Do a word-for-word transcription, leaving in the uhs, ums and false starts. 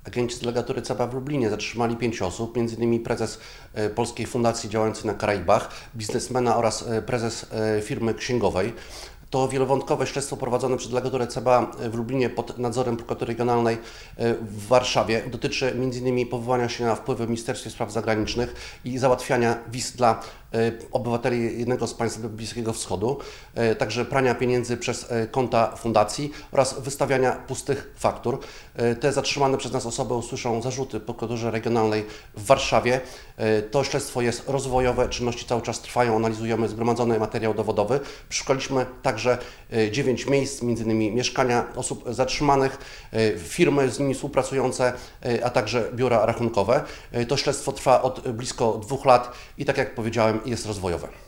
Agenci z delegatury C B A w Lublinie zatrzymali pięć osób, między innymi prezes Polskiej Fundacji działającej na Karaibach, biznesmena oraz prezes firmy księgowej. To wielowątkowe śledztwo prowadzone przez delegaturę C B A w Lublinie pod nadzorem prokuratury regionalnej w Warszawie dotyczy między innymi powołania się na wpływy w Ministerstwie Spraw Zagranicznych i załatwiania wiz dla obywateli jednego z państw Bliskiego Wschodu, także prania pieniędzy przez konta fundacji oraz wystawiania pustych faktur. Te zatrzymane przez nas osoby usłyszą zarzuty prokuraturze regionalnej w Warszawie. To śledztwo jest rozwojowe, czynności cały czas trwają, analizujemy zgromadzony materiał dowodowy. Przeszukaliśmy także dziewięć miejsc, między innymi mieszkania osób zatrzymanych, firmy z nimi współpracujące, a także biura rachunkowe. To śledztwo trwa od blisko dwóch lat i tak jak powiedziałem, jest rozwojowe.